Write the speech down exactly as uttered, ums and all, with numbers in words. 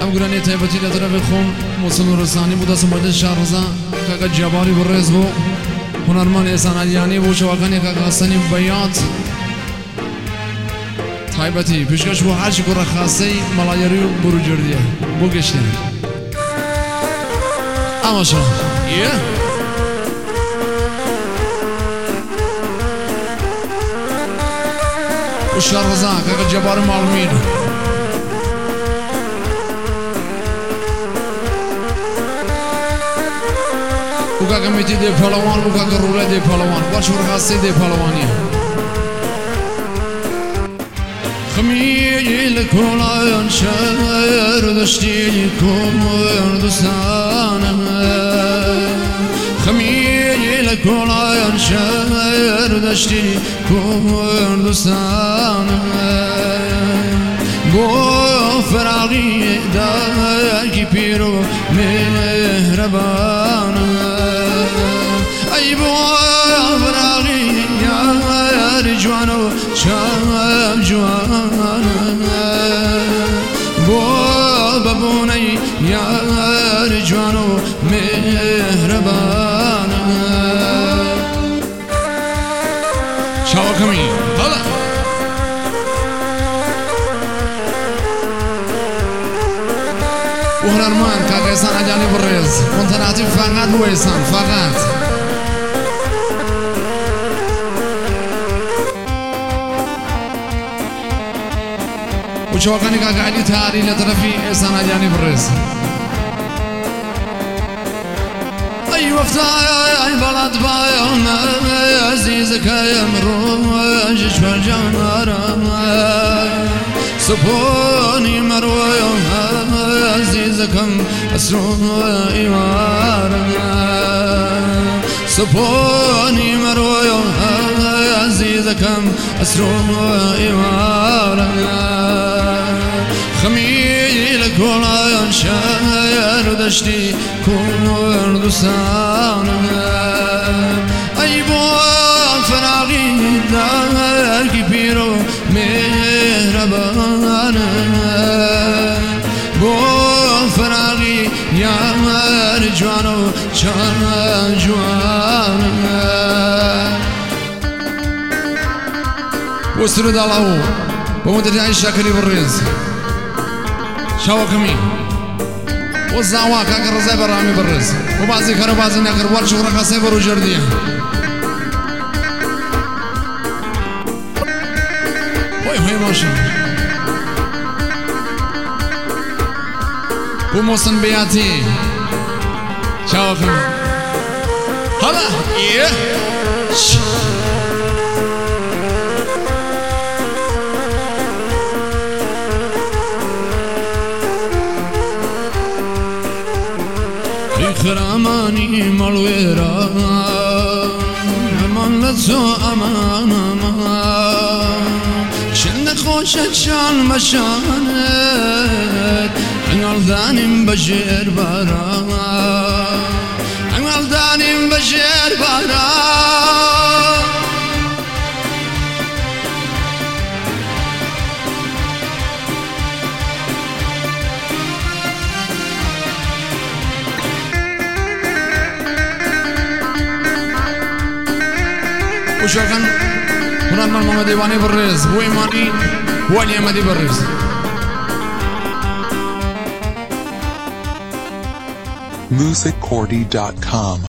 ام گرانی تایبتی لطرف خون محسن نورستانی بود از مجلس شهرزا کاکا جباری برز بو هنرمند احسان علیانی بو شواکانی کاکا حسنی بیات تایبتی پیشکش بو هر چی کار خاصی ملایری برو جردیه بو گشتیم اما شما یه و شهرزا کاکا جباری معلومین وكا كميتي دي بهلوان وكا كرولة دي بهلوان واشور خاصي دي بهلوانية خميل كولا شهر دشتي كردستان خميل كولا شهر دشتي كردستان بو فراغي داكي بيرو مهربان أي بو فراغي يا رجوانو شام جوان بو بابوني يا رجوانو مهربان شاوكمي هلا وهنرمان كاكا إحسان علیانی برز منتناتی فقط بو إحسان فقط وشوكاني كاكا علی تاری لطرفی إحسان علیانی برز أي وفتاي أي بلد بايم عزيزك يا مروج فرجان سبوني مروي عزيزكم أسروا إيوارنا سبوني مروي عزيزكم أسروا إيوارنا خميل كولا شهر دشتي كردستان أي بو فراغي داكي بيرو مهربان بو فراغي يا رجوانو شان جوان وسرد الله ومدري الشاكري بالرز شاوكمي والزعوا كاكا رزاي برامي بالرز وبعضي كانوا بعضي ناكر وال شغرا خاصي برو جردية هوي هوي ماشا وموسن بياتي شاوكمي هلا ايه خراماني مالويرا امان لتو امان امان شن خوشت شان مشانت انال دانم بجير بارا انال دانم بجير بارا وشغل هنرمند محمد ایوانی برز بو ایمانی بو علی احمدی برز music cordy dot com